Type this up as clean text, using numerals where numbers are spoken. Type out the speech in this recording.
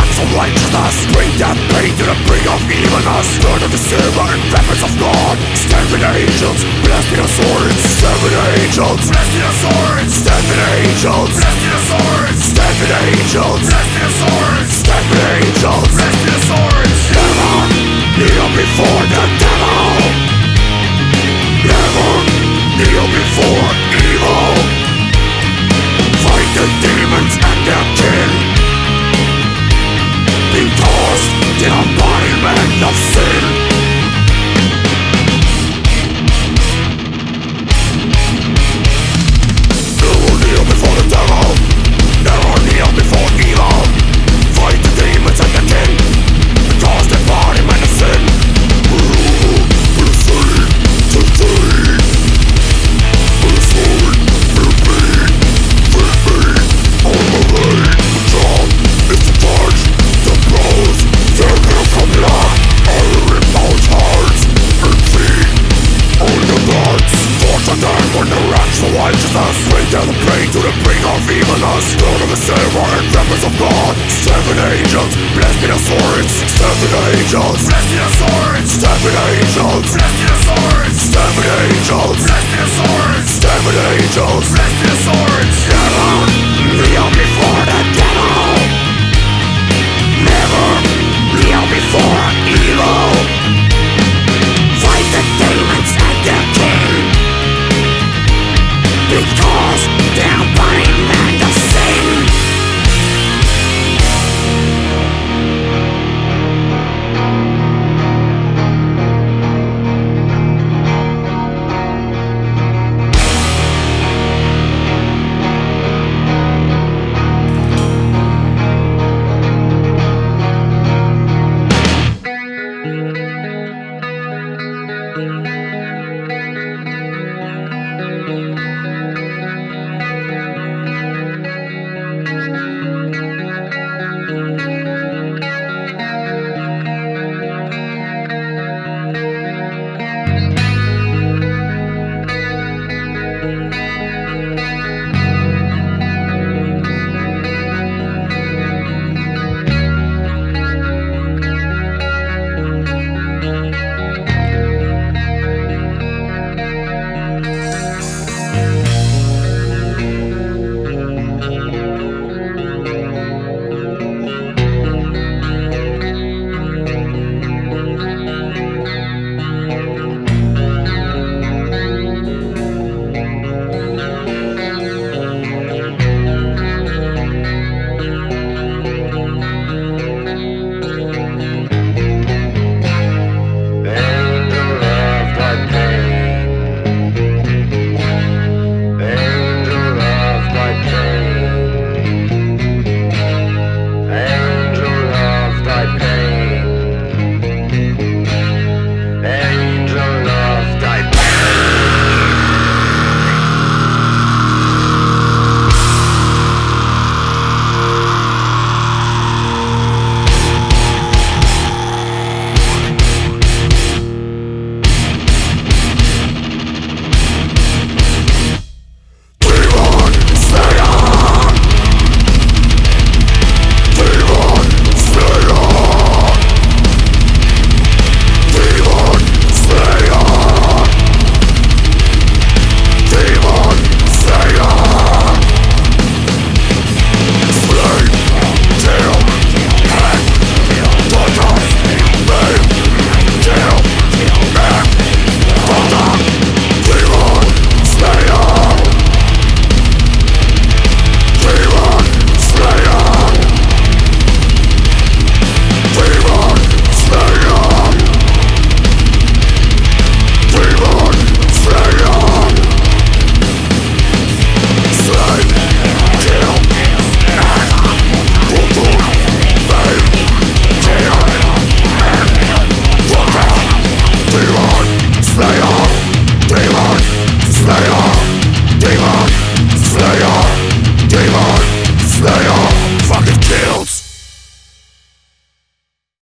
acts of righteousness. Bring death, pain to the brink of evenness. Turn of the silver and weapons of God. Stand with the angels, blessed with the swords. Stand with the angels, blessed with the swords. Stand with the angels, blessed with the swords. Stand with the angels, blessed with the swords. Stand with the angels, blessed with the swords. Never kneel before the devil. Never kneel before evil. Fight the demons and their kin. Because the embodiment of sin. Never kneel before the devil. Never kneel before evil. Fight the demons and their kin. Because the embodiment of sin. Righteousness, bring down the pain to the brink of evilness. Turn of the silver and weapons of God. Stand with the angels, blessed with the swords. Stand with the angels, blessed with the swords. Stand with the angels, blessed with the swords. Stand with the angels, blessed with the swords. Stand with the angels, blessed with the swords. Never kneel before the devil.